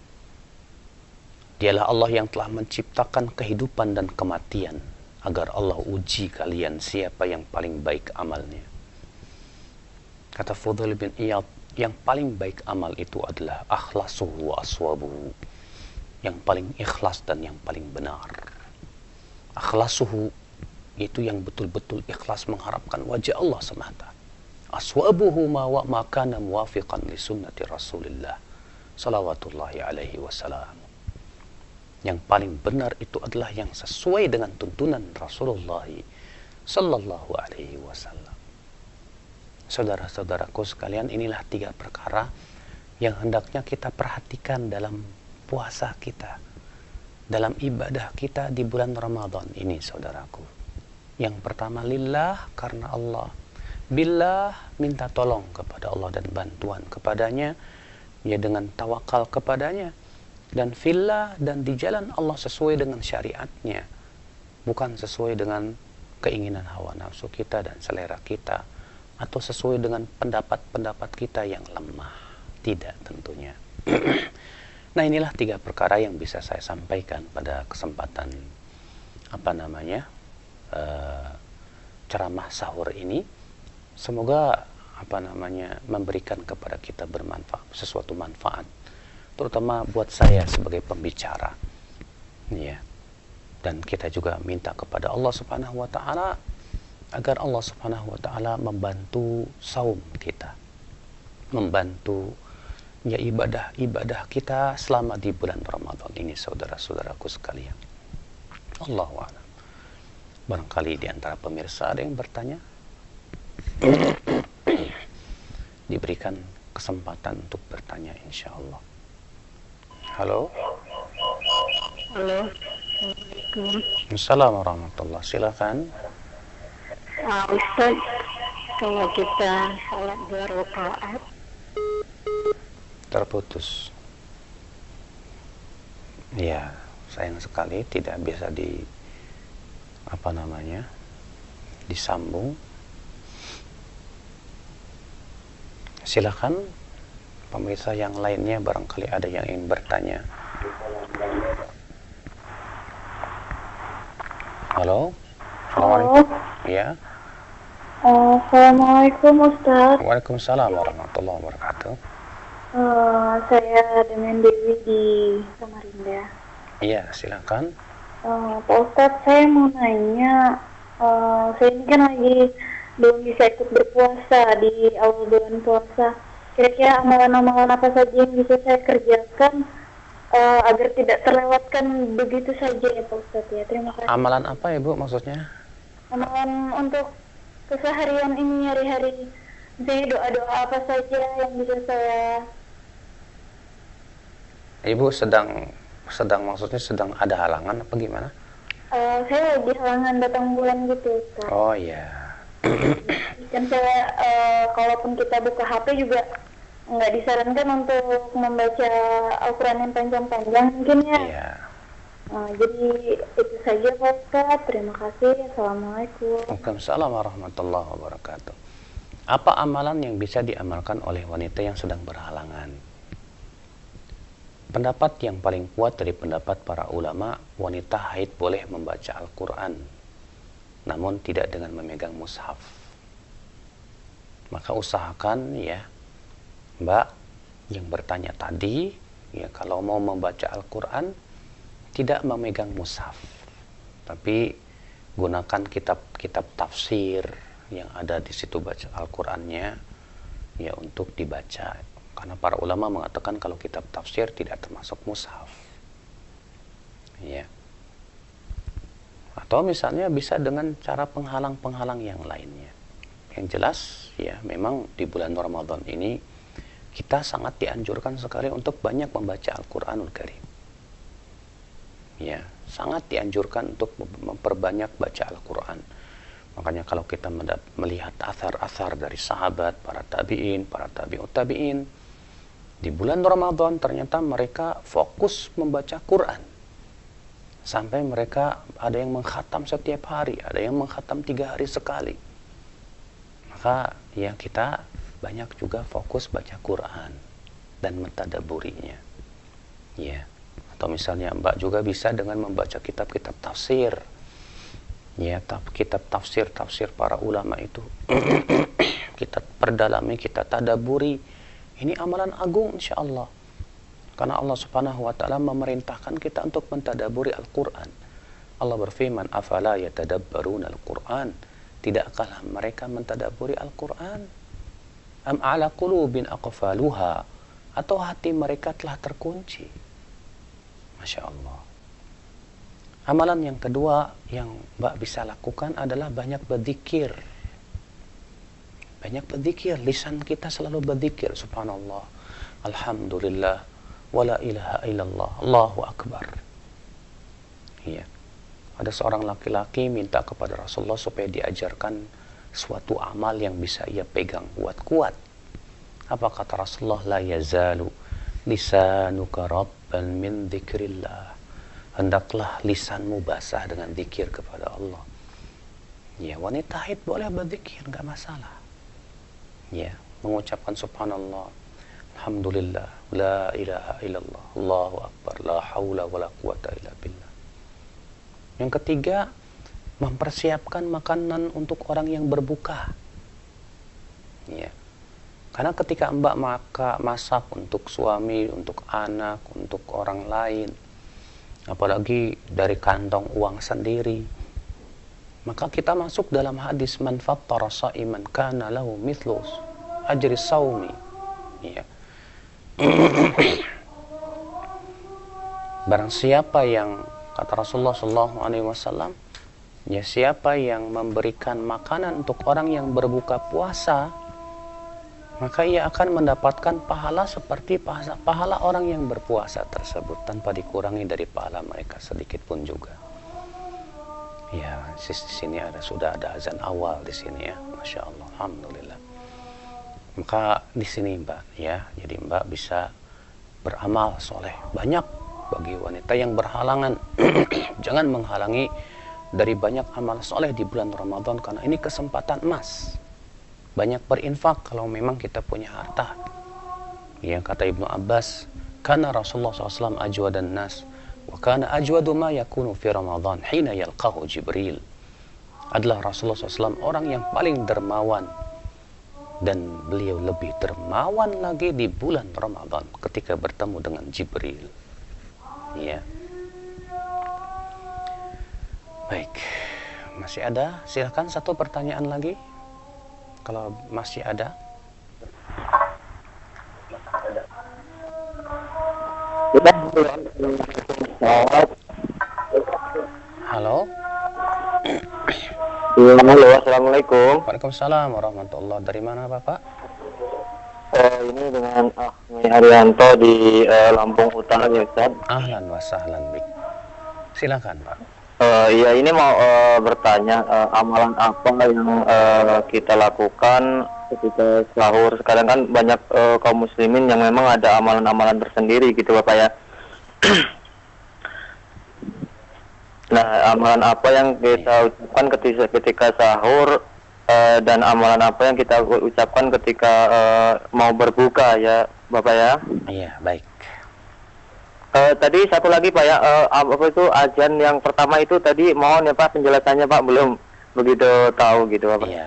Dialah Allah yang telah menciptakan kehidupan dan kematian agar Allah uji kalian siapa yang paling baik amalnya. Kata Fudail bin Iyad, yang paling baik amal itu adalah akhlasuhu wa aswabuhu, yang paling ikhlas dan yang paling benar. Akhlasuhu itu yang betul-betul ikhlas mengharapkan wajah Allah semata. Aswabuhu ma kana muwafiqan li sunnati Rasulillah salawatullahi alaihi wasallam. Yang paling benar itu adalah yang sesuai dengan tuntunan Rasulullah sallallahu alaihi wasallam. Saudara-saudaraku sekalian, inilah 3 perkara yang hendaknya kita perhatikan dalam puasa kita, dalam ibadah kita di bulan Ramadan ini, saudaraku. Yang pertama, lillah, karena Allah. Billah, minta tolong kepada Allah dan bantuan kepadanya, ya dengan tawakal kepadanya. dan fillah dan di jalan Allah sesuai dengan syariatnya, bukan sesuai dengan keinginan hawa nafsu kita dan selera kita, atau sesuai dengan pendapat-pendapat kita yang lemah. Tidak, tentunya. Nah, inilah 3 perkara yang bisa saya sampaikan pada kesempatan ceramah sahur ini. Semoga memberikan kepada kita sesuatu manfaat, terutama buat saya sebagai pembicara, ya. Dan kita juga minta kepada Allah Subhanahu wa taala agar Allah Subhanahu wa taala membantu saum kita, membantu ya ibadah kita selama di bulan Ramadan ini, saudara-saudaraku sekalian. Allahu a'lam. Barangkali di antara pemirsa ada yang bertanya, diberikan kesempatan untuk bertanya, insyaallah. Halo. Halo. Assalamualaikum. Assalamualaikum warahmatullahi wabarakatuh. Silakan. Ustaz, kalau kita salat 2 rakaat Terputus. Ya, sayang sekali tidak bisa disambung. Silakan pemirsa yang lainnya, barangkali ada yang ingin bertanya. Halo. Assalamualaikum. Ya. Assalamualaikum Ustaz. Waalaikumsalam warahmatullahi wabarakatuh. Saya dengan Dewi di Samarinda. Iya, silakan. Pak Ustaz, saya mau nanya, saya ini kan lagi belum bisa ikut berpuasa di awal bulan puasa. Kira-kira amalan-amalan apa saja yang bisa saya kerjakan agar tidak terlewatkan begitu saja ya Pak Ustaz ya. Terima kasih. Amalan apa Ibu maksudnya? Amalan untuk keseharian ini hari-hari. Jadi doa-doa apa saja yang bisa saya. Ibu sedang maksudnya sedang ada halangan apa gimana? Saya lagi halangan datang bulan gitu Ustaz. Oh iya. Dan saya kalaupun kita buka HP juga nggak disarankan untuk membaca Al-Quran yang panjang-panjang mungkin ya. Iya. Jadi itu saja Pak Ustaz. Terima kasih. Assalamualaikum. Waalaikumsalam warahmatullahi wabarakatuh. Apa amalan yang bisa diamalkan oleh wanita yang sedang berhalangan? Pendapat yang paling kuat dari pendapat para ulama, wanita haid boleh membaca Al-Quran, namun tidak dengan memegang mushaf. Maka usahakan ya, Mbak yang bertanya tadi, ya kalau mau membaca Al-Quran, tidak memegang mushaf, tapi gunakan kitab-kitab tafsir yang ada di situ baca Al-Qurannya, ya untuk dibaca. Karena para ulama mengatakan kalau kitab tafsir tidak termasuk mushaf, ya. Atau misalnya bisa dengan cara penghalang-penghalang yang lainnya. Yang jelas, ya memang di bulan Ramadan ini kita sangat dianjurkan sekali untuk banyak membaca Al-Quranul Karim. Ya, sangat dianjurkan untuk memperbanyak baca Al-Quran. Makanya kalau kita melihat athar-athar dari sahabat, para tabi'in, para tabi'ut tabi'in, di bulan Ramadan ternyata mereka fokus membaca Quran. Sampai mereka ada yang mengkhatam setiap hari, ada yang mengkhatam 3 hari sekali. Maka ya kita banyak juga fokus baca Quran dan mentadaburinya. Ya. Atau misalnya Mbak juga bisa dengan membaca kitab-kitab tafsir. Ya, kitab tafsir para ulama itu kita perdalami, kita tadaburi. Ini amalan agung insyaallah. Karena Allah Subhanahu wa taala memerintahkan kita untuk mentadaburi Al-Qur'an. Allah berfirman, "Afala yatadabbaruna Al-Qur'an?" Tidakkah mereka mentadaburi Al-Qur'an? Am ala qulubin aqfaluha? Atau hati mereka telah terkunci? Masya Allah. Amalan yang kedua yang Mbak bisa lakukan adalah banyak berzikir. Banyak berzikir, lisan kita selalu berzikir, subhanallah, alhamdulillah, wala ilaha illallah, Allahu akbar. Iya. Ada seorang laki-laki minta kepada Rasulullah supaya diajarkan suatu amal yang bisa ia pegang kuat-kuat. Apa kata Rasulullah? La yazalu lisanuka min dzikrillah. Hendaklah lisanmu basah dengan zikir kepada Allah. Ya, wanita haid boleh berzikir, enggak masalah. Ya, mengucapkan subhanallah, alhamdulillah, la ilaha illallah, Allahu akbar, la haula wala quwata illa billah. Yang ketiga, mempersiapkan makanan untuk orang yang berbuka. Ya. Karena ketika Mbak masak untuk suami, untuk anak, untuk orang lain, apalagi dari kantong uang sendiri, maka kita masuk dalam hadis man fattara sha'iman kana lahu mithlu ajri saumi. Ya. Barang siapa yang, kata Rasulullah SAW, ya, siapa yang memberikan makanan untuk orang yang berbuka puasa, maka ia akan mendapatkan pahala seperti pahala orang yang berpuasa tersebut, tanpa dikurangi dari pahala mereka sedikit pun juga. Ya, di sini sudah ada azan awal di sini ya, masya Allah, alhamdulillah. Maka di sini Mbak, ya, jadi Mbak bisa beramal soleh. Banyak bagi wanita yang berhalangan, jangan menghalangi dari banyak amal soleh di bulan Ramadan, karena ini kesempatan emas. Banyak berinfak kalau memang kita punya harta. Yang kata Ibnu Abbas, kana Rasulullah SAW ajwadan nas, wa kana ajwadu ma yakunu fi Ramadan hina yalqahu Jibril. Adalah Rasulullah SAW orang yang paling dermawan, dan beliau lebih dermawan lagi di bulan Ramadan ketika bertemu dengan Jibril. Ya. Baik, masih ada? Silakan satu pertanyaan lagi. Kalau masih ada. Halo. Halo, assalamualaikum. Waalaikumsalam warahmatullahi. Dari mana Bapak? Ini dengan Ahmi Arianto di Lampung Utara ya Ustaz. Ahlan wa sahlan bik. Silakan Pak. Iya, ini mau bertanya, amalan apa yang kita lakukan ketika sahur. Sekarang kan banyak kaum muslimin yang memang ada amalan-amalan tersendiri gitu Bapak ya. Nah, amalan apa yang kita ucapkan ketika sahur, dan amalan apa yang kita ucapkan ketika mau berbuka ya Bapak ya. Iya, baik. Tadi satu lagi Pak ya, apa itu azan yang pertama itu tadi, mohon ya Pak penjelasannya Pak, belum begitu tahu gitu Bapak. Iya.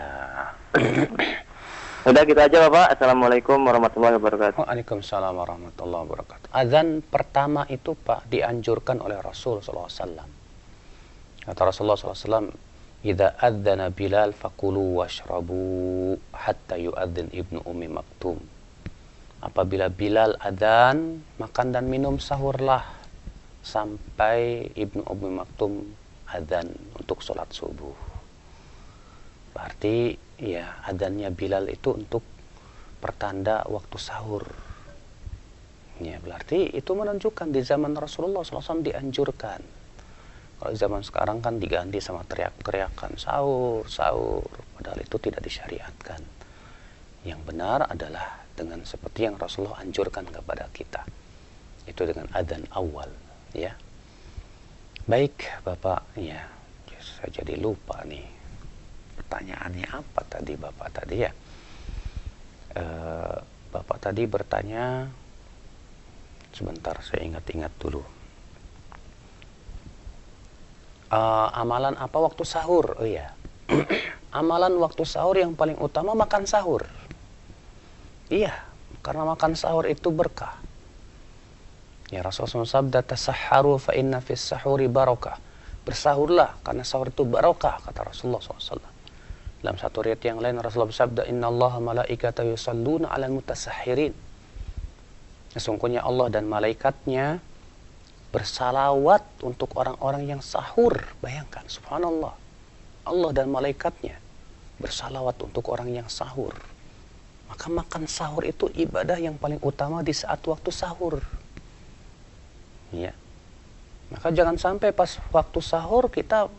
Udah gitu aja Bapak. Assalamualaikum warahmatullahi wabarakatuh. Waalaikumsalam warahmatullahi wabarakatuh. Azan pertama itu Pak dianjurkan oleh Rasul SAW. Kata Rasulullah SAW, "Idza adzana Bilal fakulu washrabu hatta yu'adzin Ibnu Ummi Maktum." Apabila Bilal adzan, makan dan minum sahurlah sampai Ibnu Ummi Maktum adzan untuk sholat subuh. Berarti ya, adzannya Bilal itu untuk pertanda waktu sahur. Ya, berarti itu menunjukkan di zaman Rasulullah SAW dianjurkan. Kalau zaman sekarang kan diganti sama teriak-teriakan sahur, sahur, padahal itu tidak disyariatkan. Yang benar adalah dengan seperti yang Rasulullah anjurkan kepada kita, itu dengan adzan awal, ya. Baik Bapak, ya, saya jadi lupa nih pertanyaannya apa tadi Bapak tadi ya. Bapak tadi bertanya, sebentar saya ingat-ingat dulu. Amalan apa waktu sahur? Oh iya. Amalan waktu sahur yang paling utama makan sahur. Iya, karena makan sahur itu berkah. Ya, Rasulullah sabda, "Tasahharu fa inna fis sahuri barakah." Bersahurlah karena sahur itu barakah, kata Rasulullah SAW. Dalam satu riwayat yang lain Rasulullah sabda, "Innallaha malaikatahu yusalluna 'alal mutasahhirin." Sesungguhnya Allah dan malaikatnya bersalawat untuk orang-orang yang sahur. Bayangkan, subhanallah. Allah dan malaikatnya bersalawat untuk orang yang sahur. Maka makan sahur itu ibadah yang paling utama di saat waktu sahur. Ya. Maka jangan sampai pas waktu sahur kita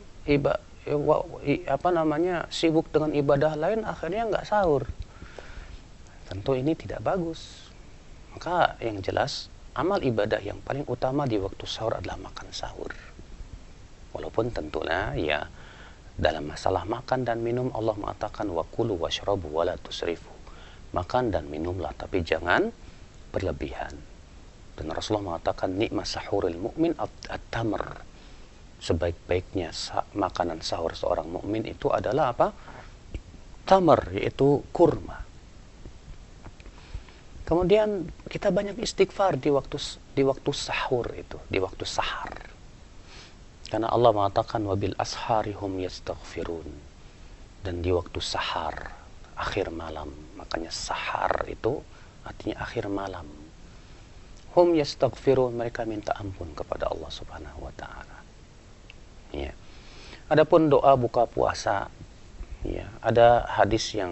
sibuk dengan ibadah lain, akhirnya nggak sahur. Tentu ini tidak bagus. Maka yang jelas amal ibadah yang paling utama di waktu sahur adalah makan sahur. Walaupun tentunya ya dalam masalah makan dan minum Allah mengatakan wakulu washrabu wala tusrifu. Makan dan minumlah tapi jangan berlebihan. Dan Rasulullah mengatakan nikmat sahuril mukmin at-tamr. Sebaik-baiknya makanan sahur seorang mukmin itu adalah apa? Tamar, yaitu kurma. Kemudian kita banyak istighfar di waktu sahur itu, di waktu sahar. Karena Allah mengatakan wabil asharihum yastaghfirun. Dan di waktu sahar, akhir malam, makanya sahar itu artinya akhir malam. Hum yastaghfirun, mereka minta ampun kepada Allah Subhanahu wa taala. Ya. Adapun doa buka puasa, ya, ada hadis yang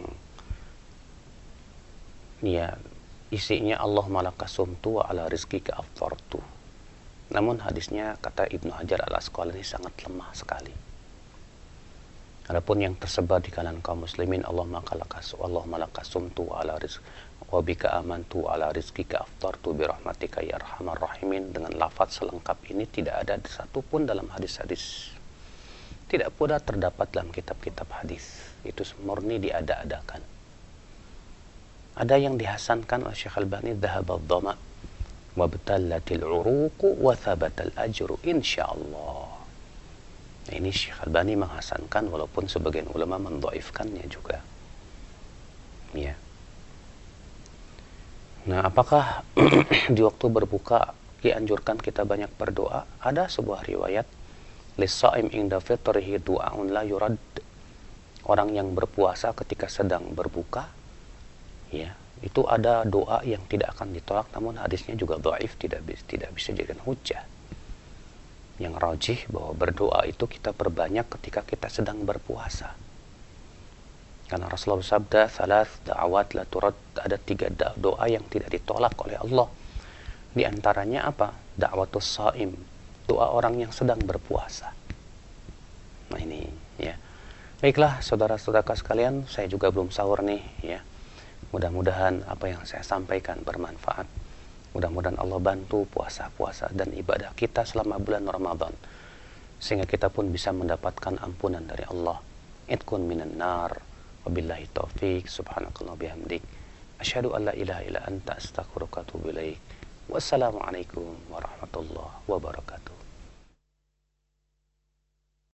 ya isinya Allahumma laka sumtu wa ala rizqika aftartu. Namun hadisnya kata Ibnu Hajar al-Asqalani sangat lemah sekali. Adapun yang tersebar di kalangan kaum muslimin Allahumma laka sumtu wa ala rizq wa bika amantu wa ala rizqika aftartu bi rahmatika ya arhamar rahimin. Dengan lafaz selengkap ini tidak ada satupun dalam hadis-hadis, tidak pula terdapat dalam kitab-kitab hadis. Itu murni diada-adakan. Ada yang dihasankan oleh Syekh Albani, dhahabadh dhama wa batallatil uruqu wa thabatal ajru insyaallah. Nah, ini Syekh Albani menghasankan walaupun sebagian ulama mendhaifkannya juga. Ya. Nah, apakah di waktu berbuka dianjurkan kita banyak berdoa? Ada sebuah riwayat lis-shaim inda fitrihi du'aun la yurad. Orang yang berpuasa ketika sedang berbuka, ya, itu ada doa yang tidak akan ditolak, namun hadisnya juga dhaif, tidak bisa dijadikan hujjah. Yang rajih bahwa berdoa itu kita perbanyak ketika kita sedang berpuasa. Karena Rasulullah bersabda, "Thalath da'awat la turad." Ada 3 doa yang tidak ditolak oleh Allah. Di antaranya apa? Da'watus shaim, doa orang yang sedang berpuasa. Nah ini ya. Baiklah saudara-saudara sekalian, saya juga belum sahur nih ya. Mudah-mudahan apa yang saya sampaikan bermanfaat. Mudah-mudahan Allah bantu puasa-puasa dan ibadah kita selama bulan Ramadan, sehingga kita pun bisa mendapatkan ampunan dari Allah. Itqun minan nar. Wabillahi taufiq. Subhanakallah bihamdik. Asyhadu an la ilaha illa anta astaghfiruka wa atubu ilaik. Wassalamualaikum warahmatullahi wabarakatuh.